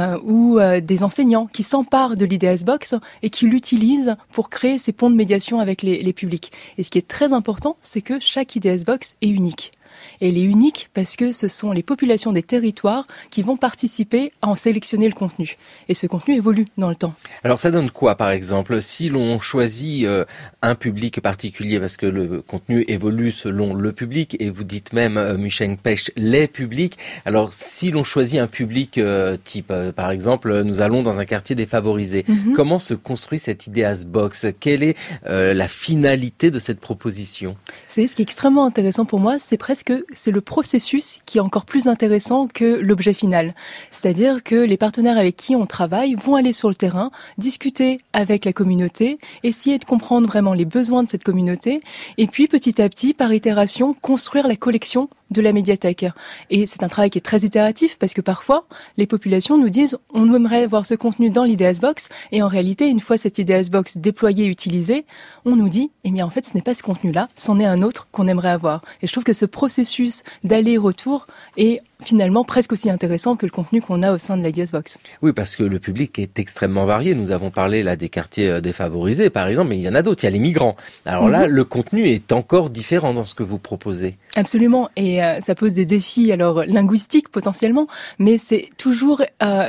ou des enseignants qui s'emparent de l'Ideas Box et qui l'utilisent pour créer ces ponts de médiation avec les publics. Et ce qui est très important, c'est que chaque Ideas Box est unique. Et elle est unique parce que ce sont les populations des territoires qui vont participer à en sélectionner le contenu. Et ce contenu évolue dans le temps. Alors ça donne quoi, par exemple, si l'on choisit un public particulier, parce que le contenu évolue selon le public, et vous dites même, Mü-Cheng Pech, les publics. Alors si l'on choisit un public type, par exemple, nous allons dans un quartier défavorisé, comment se construit cette Ideas Box? Quelle est la finalité de cette proposition? C'est ce qui est extrêmement intéressant pour moi, c'est le processus qui est encore plus intéressant que l'objet final. C'est-à-dire que les partenaires avec qui on travaille vont aller sur le terrain, discuter avec la communauté, essayer de comprendre vraiment les besoins de cette communauté, et puis petit à petit, par itération, construire la collection de la médiathèque. Et c'est un travail qui est très itératif parce que parfois, les populations nous disent on aimerait voir ce contenu dans l'Ideas Box, et en réalité, une fois cette Ideas Box déployée et utilisée, on nous dit eh bien en fait ce n'est pas ce contenu-là, c'en est un autre qu'on aimerait avoir. Et je trouve que ce processus d'aller-retour est finalement presque aussi intéressant que le contenu qu'on a au sein de l'Ideas Box. Oui, parce que le public est extrêmement varié. Nous avons parlé là des quartiers défavorisés, par exemple, mais il y en a d'autres. Il y a les migrants. Alors là, le contenu est encore différent dans ce que vous proposez. Absolument, et ça pose des défis alors linguistiques potentiellement, mais c'est toujours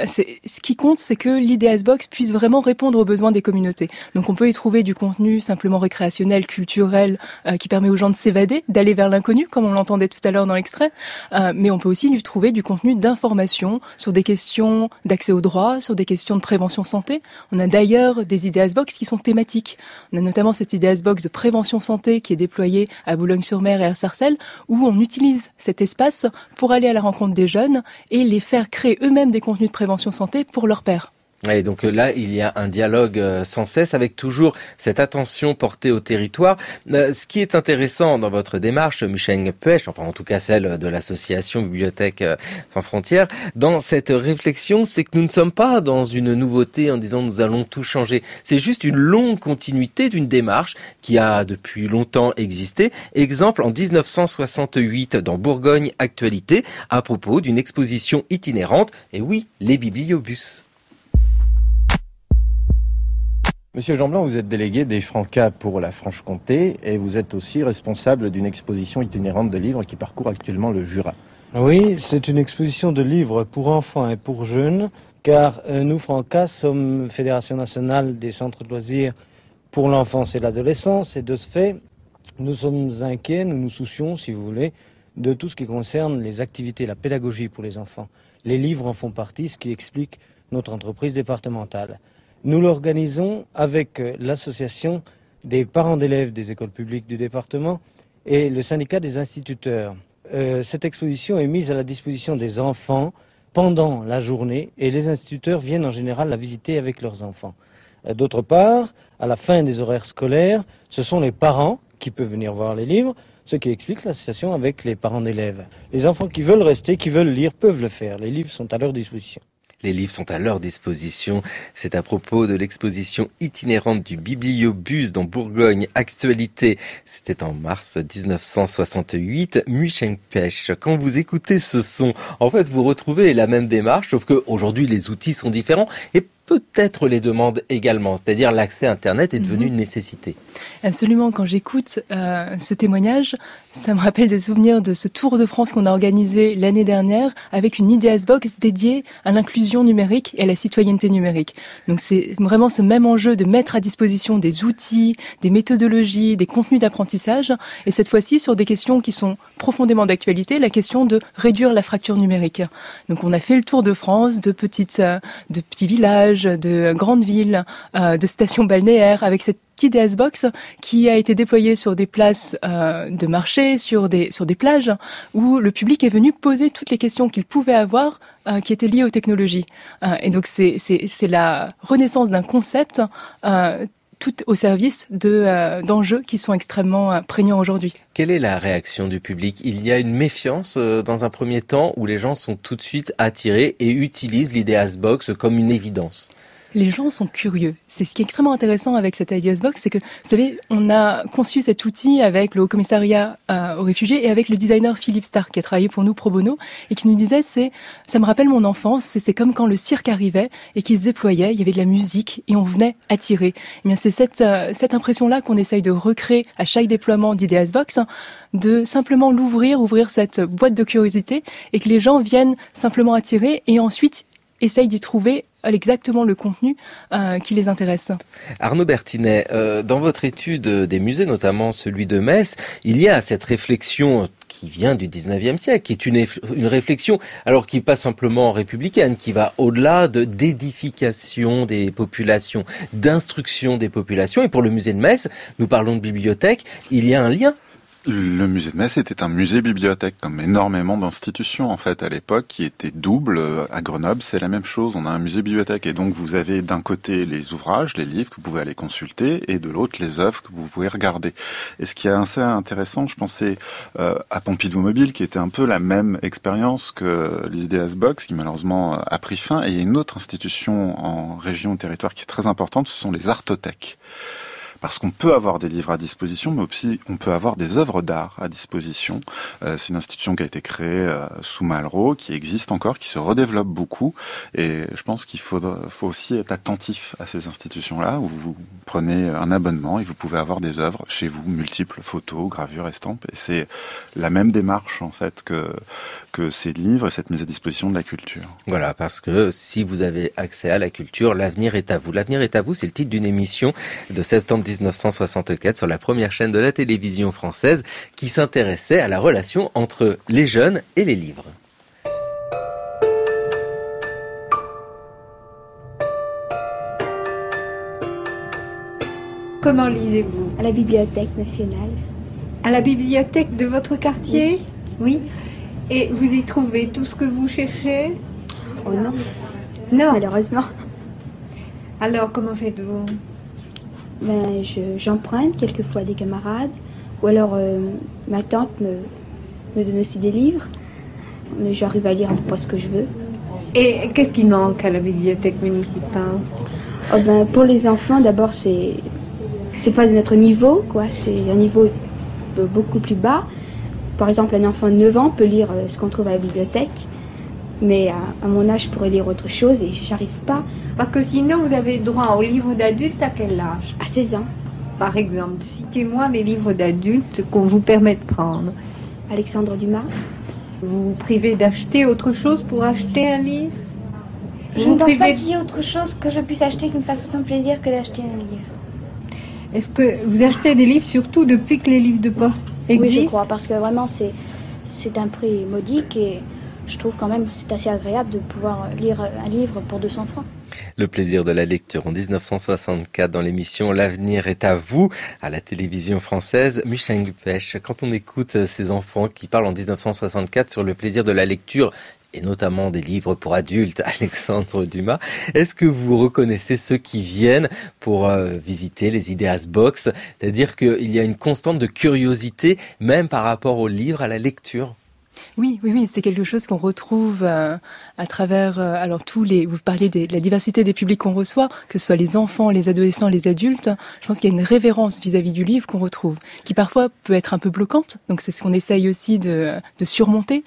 ce qui compte, c'est que l'Ideas Box puisse vraiment répondre aux besoins des communautés. Donc on peut y trouver du contenu simplement récréationnel, culturel, qui permet aux gens de s'évader, d'aller vers l'inconnu, comme on l'entendait tout à l'heure dans l'extrait, mais on peut aussi y trouver du contenu d'information sur des questions d'accès aux droits, sur des questions de prévention santé. On a d'ailleurs des Ideas Box qui sont thématiques. On a notamment cette Ideas Box de prévention santé qui est déployée à Boulogne-sur-Mer et à Sarcelles, où on utilise cet espace pour aller à la rencontre des jeunes et les faire créer eux-mêmes des contenus de prévention santé pour leurs pairs. Et donc là, il y a un dialogue sans cesse avec toujours cette attention portée au territoire. Ce qui est intéressant dans votre démarche, Mü-Cheng Pech, enfin en tout cas celle de l'association Bibliothèques sans frontières, dans cette réflexion, c'est que nous ne sommes pas dans une nouveauté en disant nous allons tout changer. C'est juste une longue continuité d'une démarche qui a depuis longtemps existé. Exemple en 1968 dans Bourgogne Actualité à propos d'une exposition itinérante. Et oui, les bibliobus. Monsieur Jean-Blanc, vous êtes délégué des Francas pour la Franche-Comté et vous êtes aussi responsable d'une exposition itinérante de livres qui parcourt actuellement le Jura. Oui, c'est une exposition de livres pour enfants et pour jeunes, car nous, Francas, sommes Fédération nationale des centres de loisirs pour l'enfance et l'adolescence, et de ce fait, nous sommes inquiets, nous nous soucions, si vous voulez, de tout ce qui concerne les activités, la pédagogie pour les enfants. Les livres en font partie, ce qui explique notre entreprise départementale. Nous l'organisons avec l'association des parents d'élèves des écoles publiques du département et le syndicat des instituteurs. Cette exposition est mise à la disposition des enfants pendant la journée et les instituteurs viennent en général la visiter avec leurs enfants. D'autre part, à la fin des horaires scolaires, ce sont les parents qui peuvent venir voir les livres, ce qui explique l'association avec les parents d'élèves. Les enfants qui veulent rester, qui veulent lire, peuvent le faire. Les livres sont à leur disposition. Les livres sont à leur disposition. C'est à propos de l'exposition itinérante du Bibliobus dans Bourgogne Actualité. C'était en mars 1968. Mü-Cheng Pech. Quand vous écoutez ce son, en fait, vous retrouvez la même démarche, sauf qu'aujourd'hui, les outils sont différents et peut-être les demandes également. C'est-à-dire l'accès à Internet est devenu une nécessité. Absolument. Quand j'écoute ce témoignage, ça me rappelle des souvenirs de ce Tour de France qu'on a organisé l'année dernière avec une Ideas Box dédiée à l'inclusion numérique et à la citoyenneté numérique. Donc c'est vraiment ce même enjeu de mettre à disposition des outils, des méthodologies, des contenus d'apprentissage, et cette fois-ci sur des questions qui sont profondément d'actualité, la question de réduire la fracture numérique. Donc on a fait le tour de France, de petits villages, de grandes villes, de stations balnéaires, avec cette Ideas Box qui a été déployée sur des places de marché, sur des plages, où le public est venu poser toutes les questions qu'il pouvait avoir qui étaient liées aux technologies. Et donc c'est la renaissance d'un concept tout au service d'enjeux qui sont extrêmement prégnants aujourd'hui. Quelle est la réaction du public ? Il y a une méfiance dans un premier temps où les gens sont tout de suite attirés et utilisent l'Ideas Box comme une évidence. Les gens sont curieux. C'est ce qui est extrêmement intéressant avec cette Ideas Box, c'est que, vous savez, on a conçu cet outil avec le Haut-Commissariat aux réfugiés et avec le designer Philippe Starr qui a travaillé pour nous pro bono et qui nous disait ça me rappelle mon enfance, c'est comme quand le cirque arrivait et qu'il se déployait, il y avait de la musique et on venait attirer. Eh bien, c'est cette impression-là qu'on essaye de recréer à chaque déploiement d'Ideas Box, de simplement ouvrir cette boîte de curiosité et que les gens viennent simplement attirer et ensuite essayent d'y trouver exactement le contenu qui les intéresse. Arnaud Bertinet, dans votre étude des musées, notamment celui de Metz, il y a cette réflexion qui vient du 19e siècle, qui est une réflexion, alors qui n'est pas simplement républicaine, qui va au-delà d'édification des populations, d'instruction des populations. Et pour le musée de Metz, nous parlons de bibliothèque, il y a un lien. Le musée de Metz était un musée-bibliothèque, comme énormément d'institutions en fait à l'époque, qui étaient doubles. À Grenoble, c'est la même chose, on a un musée-bibliothèque et donc vous avez d'un côté les ouvrages, les livres que vous pouvez aller consulter et de l'autre les œuvres que vous pouvez regarder. Et ce qui est assez intéressant, je pensais à Pompidou Mobile, qui était un peu la même expérience que les Ideas Box, qui malheureusement a pris fin. Et il y a une autre institution en région, territoire qui est très importante, ce sont les artothèques. Parce qu'on peut avoir des livres à disposition, mais aussi on peut avoir des œuvres d'art à disposition. C'est une institution qui a été créée sous Malraux, qui existe encore, qui se redéveloppe beaucoup. Et je pense qu'il faut aussi être attentif à ces institutions-là, où vous prenez un abonnement et vous pouvez avoir des œuvres chez vous, multiples photos, gravures, estampes. Et c'est la même démarche, en fait, que ces livres et cette mise à disposition de la culture. Voilà, parce que si vous avez accès à la culture, l'avenir est à vous. L'avenir est à vous, c'est le titre d'une émission de septembre 1964 sur la première chaîne de la télévision française qui s'intéressait à la relation entre les jeunes et les livres. Comment lisez-vous? À la Bibliothèque nationale. À la bibliothèque de votre quartier? Oui. Et vous y trouvez tout ce que vous cherchez? Oh non. Non, malheureusement. Alors, comment faites-vous? J'emprunte quelquefois des camarades, ou alors ma tante me donne aussi des livres, mais j'arrive à lire à peu près ce que je veux. Et qu'est-ce qui manque à la bibliothèque municipale? Pour les enfants, d'abord, c'est pas de notre niveau, quoi. C'est un niveau beaucoup plus bas. Par exemple, un enfant de 9 ans peut lire ce qu'on trouve à la bibliothèque, mais à mon âge, je pourrais lire autre chose et j'arrive pas. Parce que sinon, vous avez droit aux livres d'adultes à quel âge? À 16 ans. Par exemple, citez-moi les livres d'adultes qu'on vous permet de prendre. Alexandre Dumas. Vous vous privez d'acheter autre chose pour acheter un livre? Je ne pense pas qu'il y ait autre chose que je puisse acheter qui me fasse autant plaisir que d'acheter un livre. Est-ce que vous achetez des livres surtout depuis que les livres de poche existent? Oui, je crois, parce que vraiment c'est un prix modique et je trouve quand même que c'est assez agréable de pouvoir lire un livre pour 200 francs. Le plaisir de la lecture en 1964 dans l'émission L'avenir est à vous à la télévision française. Michel Gupech, quand on écoute ces enfants qui parlent en 1964 sur le plaisir de la lecture et notamment des livres pour adultes, Alexandre Dumas, est-ce que vous reconnaissez ceux qui viennent pour visiter les Ideas Box? C'est-à-dire qu'il y a une constante de curiosité même par rapport aux livres, à la lecture? Oui, c'est quelque chose qu'on retrouve à travers alors vous parliez de la diversité des publics qu'on reçoit, que ce soit les enfants, les adolescents, les adultes. Je pense qu'il y a une révérence vis-à-vis du livre qu'on retrouve, qui parfois peut être un peu bloquante. Donc c'est ce qu'on essaye aussi de surmonter,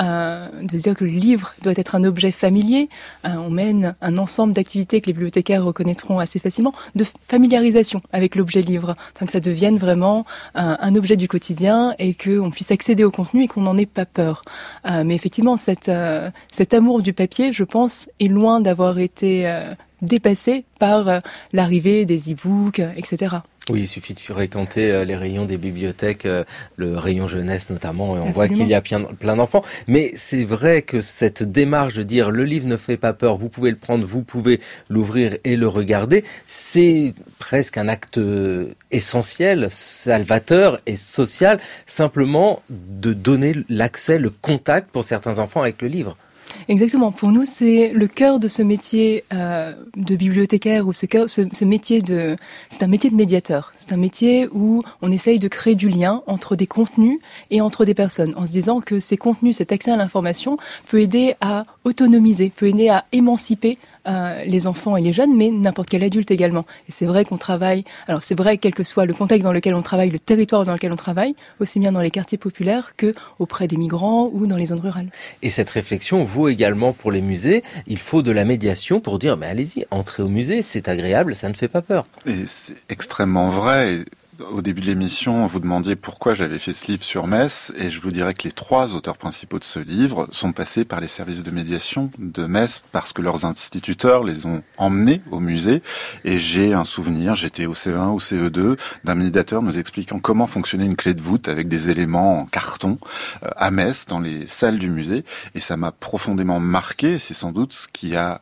de dire que le livre doit être un objet familier. On mène un ensemble d'activités que les bibliothécaires reconnaîtront assez facilement, de familiarisation avec l'objet livre, afin que ça devienne vraiment un objet du quotidien et qu'on puisse accéder au contenu et qu'on n'en ait pas peur. Mais effectivement, cet amour du papier, je pense, est loin d'avoir été dépassé par l'arrivée des e-books, etc. Oui, il suffit de fréquenter les rayons des bibliothèques, le rayon jeunesse notamment, et on voit Absolument. qu'il y a plein d'enfants. Mais c'est vrai que cette démarche de dire le livre ne fait pas peur, vous pouvez le prendre, vous pouvez l'ouvrir et le regarder, c'est presque un acte essentiel, salvateur et social, simplement de donner l'accès, le contact pour certains enfants avec le livre. Exactement. Pour nous, c'est le cœur de ce métier de bibliothécaire ou ce métier c'est un métier de médiateur. C'est un métier où on essaye de créer du lien entre des contenus et entre des personnes, en se disant que ces contenus, cet accès à l'information peut aider à autonomiser, peut aider à émanciper les enfants et les jeunes, mais n'importe quel adulte également. Et c'est vrai qu'on travaille, alors c'est vrai quel que soit le contexte dans lequel on travaille, le territoire dans lequel on travaille, aussi bien dans les quartiers populaires que auprès des migrants ou dans les zones rurales. Et cette réflexion vaut également pour les musées. Il faut de la médiation pour dire, mais allez-y, entrez au musée, c'est agréable, ça ne fait pas peur. Et c'est extrêmement vrai. Au début de l'émission, vous demandiez pourquoi j'avais fait ce livre sur Metz, et je vous dirais que les 3 auteurs principaux de ce livre sont passés par les services de médiation de Metz parce que leurs instituteurs les ont emmenés au musée. Et j'ai un souvenir, j'étais au CE1 ou CE2, d'un médiateur nous expliquant comment fonctionnait une clé de voûte avec des éléments en carton à Metz, dans les salles du musée. Et ça m'a profondément marqué. C'est sans doute ce qui a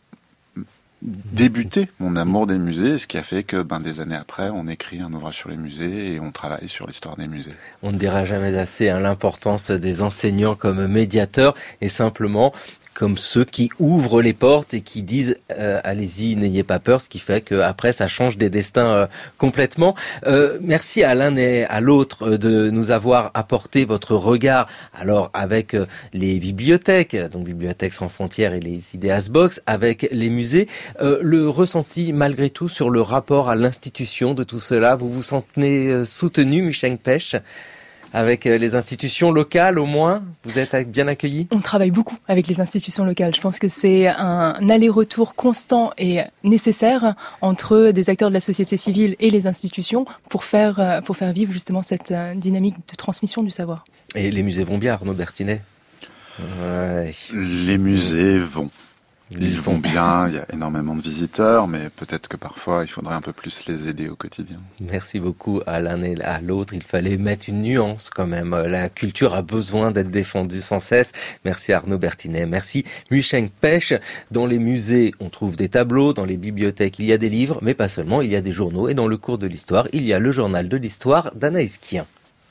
débuté mon amour des musées, ce qui a fait que des années après, on écrit un ouvrage sur les musées et on travaille sur l'histoire des musées. On ne dira jamais assez l'importance des enseignants comme médiateurs et simplement comme ceux qui ouvrent les portes et qui disent allez-y, n'ayez pas peur, ce qui fait qu'après ça change des destins complètement. Merci à l'un et à l'autre de nous avoir apporté votre regard, alors avec les bibliothèques, donc Bibliothèques sans frontières et les Ideas Box, avec les musées, le ressenti malgré tout sur le rapport à l'institution de tout cela. Vous vous sentez soutenu, Mu-Sheng Pech, avec les institutions locales au moins? Vous êtes bien accueillis? On travaille beaucoup avec les institutions locales. Je pense que c'est un aller-retour constant et nécessaire entre des acteurs de la société civile et les institutions pour faire vivre justement cette dynamique de transmission du savoir. Et les musées vont bien, Arnaud Bertinet? Ouais. Les musées vont. Ils vont bien, il y a énormément de visiteurs, mais peut-être que parfois il faudrait un peu plus les aider au quotidien. Merci beaucoup à l'un et à l'autre. Il fallait mettre une nuance quand même. La culture a besoin d'être défendue sans cesse. Merci Arnaud Bertinet. Merci Mu-Sheng Pech. Dans les musées, on trouve des tableaux. Dans les bibliothèques, il y a des livres, mais pas seulement. Il y a des journaux. Et dans le cours de l'histoire, il y a le journal de l'histoire d'Anaïs Kien.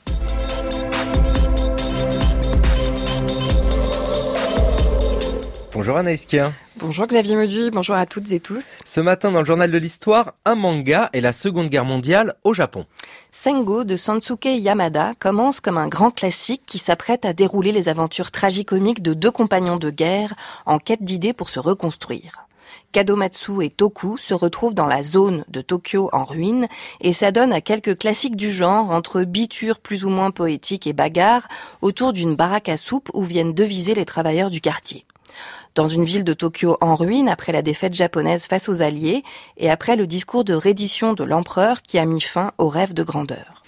Bonjour Anaïs Kien. Bonjour Xavier Mauduit, bonjour à toutes et tous. Ce matin dans le journal de l'histoire, un manga et la Seconde Guerre mondiale au Japon. Sengo de Sansuke Yamada commence comme un grand classique qui s'apprête à dérouler les aventures tragicomiques de 2 compagnons de guerre en quête d'idées pour se reconstruire. Kadomatsu et Toku se retrouvent dans la zone de Tokyo en ruine et s'adonnent à quelques classiques du genre entre bitures plus ou moins poétiques et bagarres autour d'une baraque à soupe où viennent deviser les travailleurs du quartier. Dans une ville de Tokyo en ruine après la défaite japonaise face aux Alliés et après le discours de reddition de l'empereur qui a mis fin au rêve de grandeur.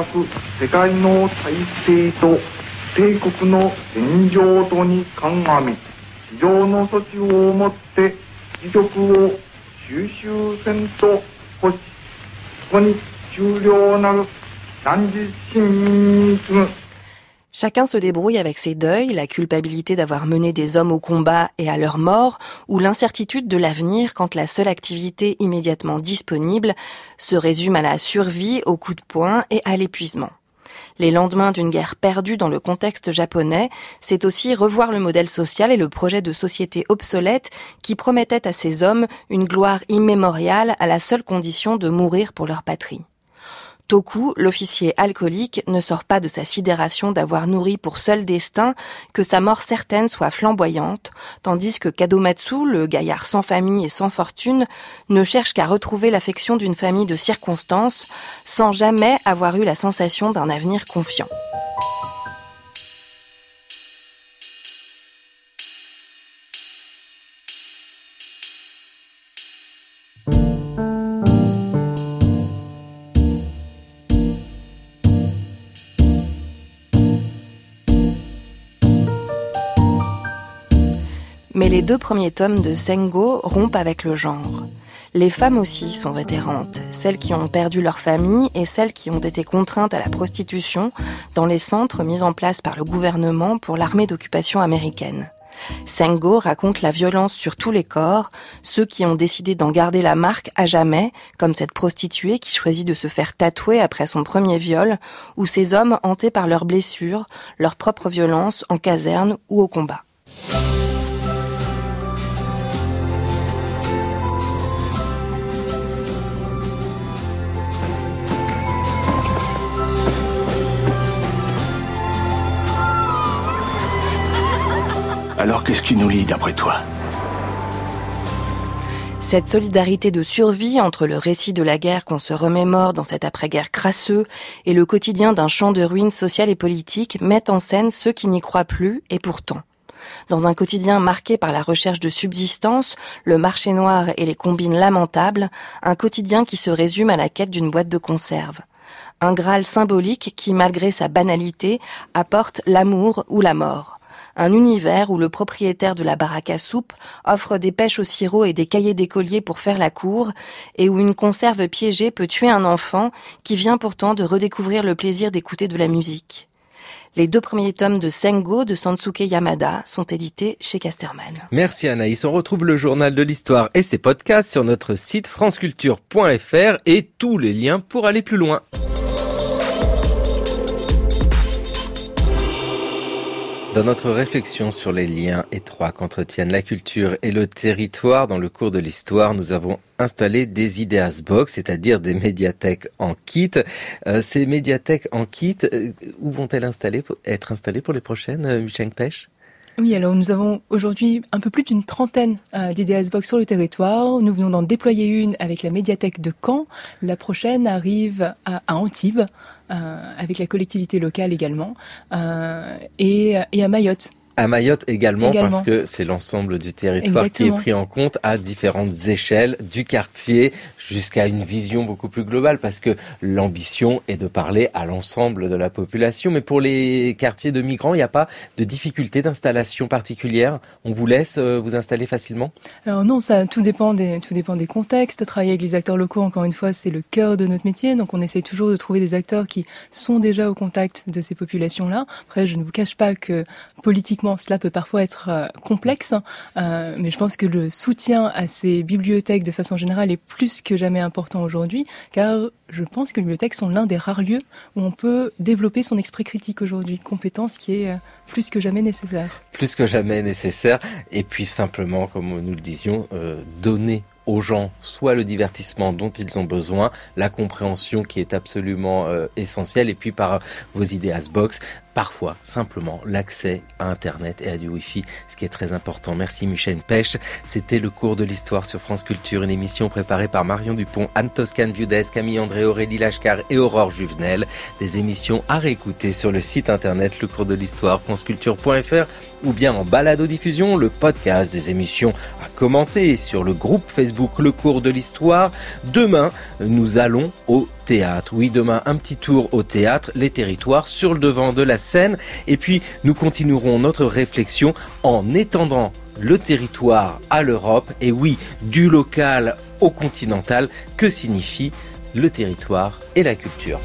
Chacun se débrouille avec ses deuils, la culpabilité d'avoir mené des hommes au combat et à leur mort, ou l'incertitude de l'avenir quand la seule activité immédiatement disponible se résume à la survie, au coup de poing et à l'épuisement. Les lendemains d'une guerre perdue dans le contexte japonais, c'est aussi revoir le modèle social et le projet de société obsolète qui promettait à ces hommes une gloire immémoriale à la seule condition de mourir pour leur patrie. Toku, l'officier alcoolique, ne sort pas de sa sidération d'avoir nourri pour seul destin que sa mort certaine soit flamboyante, tandis que Kadomatsu, le gaillard sans famille et sans fortune, ne cherche qu'à retrouver l'affection d'une famille de circonstances, sans jamais avoir eu la sensation d'un avenir confiant. Mais les 2 premiers tomes de Sengo rompent avec le genre. Les femmes aussi sont vétérantes, celles qui ont perdu leur famille et celles qui ont été contraintes à la prostitution dans les centres mis en place par le gouvernement pour l'armée d'occupation américaine. Sengo raconte la violence sur tous les corps, ceux qui ont décidé d'en garder la marque à jamais, comme cette prostituée qui choisit de se faire tatouer après son premier viol, ou ces hommes hantés par leurs blessures, leur propre violence en caserne ou au combat. Alors qu'est-ce qui nous lie d'après toi? Cette solidarité de survie entre le récit de la guerre qu'on se remémore dans cet après-guerre crasseux et le quotidien d'un champ de ruines sociales et politiques met en scène ceux qui n'y croient plus et pourtant. Dans un quotidien marqué par la recherche de subsistance, le marché noir et les combines lamentables, un quotidien qui se résume à la quête d'une boîte de conserve. Un Graal symbolique qui, malgré sa banalité, apporte l'amour ou la mort. Un univers où le propriétaire de la baraque à soupe offre des pêches au sirop et des cahiers d'écolier pour faire la cour, et où une conserve piégée peut tuer un enfant qui vient pourtant de redécouvrir le plaisir d'écouter de la musique. Les 2 premiers tomes de Sengo de Sansuke Yamada sont édités chez Casterman. Merci Anaïs. On retrouve le journal de l'histoire et ses podcasts sur notre site franceculture.fr et tous les liens pour aller plus loin. Dans notre réflexion sur les liens étroits qu'entretiennent la culture et le territoire dans le cours de l'histoire, nous avons installé des Ideas Box, c'est-à-dire des médiathèques en kit. Ces médiathèques en kit, où vont-elles être installées pour les prochaines, Michel Pêche ? Oui, alors nous avons aujourd'hui un peu plus d'une trentaine d'Ideas Box sur le territoire. Nous venons d'en déployer une avec la médiathèque de Caen. La prochaine arrive à Antibes, avec la collectivité locale également, et à Mayotte. À Mayotte également, parce que c'est l'ensemble du territoire qui est pris en compte à différentes échelles, du quartier jusqu'à une vision beaucoup plus globale, parce que l'ambition est de parler à l'ensemble de la population. Mais pour les quartiers de migrants, il n'y a pas de difficulté d'installation particulière. On vous laisse vous installer facilement ? Alors non, ça tout dépend des contextes. Travailler avec les acteurs locaux, encore une fois, c'est le cœur de notre métier. Donc on essaye toujours de trouver des acteurs qui sont déjà au contact de ces populations-là. Après, je ne vous cache pas que politiquement, cela peut parfois être complexe, mais je pense que le soutien à ces bibliothèques de façon générale est plus que jamais important aujourd'hui, car je pense que les bibliothèques sont l'un des rares lieux où on peut développer son esprit critique aujourd'hui, compétence qui est plus que jamais nécessaire. Plus que jamais nécessaire, et puis simplement, comme nous le disions, donner aux gens soit le divertissement dont ils ont besoin, la compréhension qui est absolument essentielle, et puis par vos Ideas Box, parfois simplement l'accès à Internet et à du Wi-Fi, ce qui est très important. Merci Michel Pêche. C'était le cours de l'histoire sur France Culture, une émission préparée par Marion Dupont, Anne Toscane-Viudès, Camille André, Aurélie Lachcar et Aurore Juvenel. Des émissions à réécouter sur le site internet le cours de l'histoire franceculture.fr ou bien en balado-diffusion, le podcast des émissions à commenter sur le groupe Facebook Le Cours de l'Histoire. Demain, nous allons au théâtre. Oui, demain, un petit tour au théâtre, les territoires sur le devant de la scène. Et puis, nous continuerons notre réflexion en étendant le territoire à l'Europe. Et oui, du local au continental, que signifie le territoire et la culture ?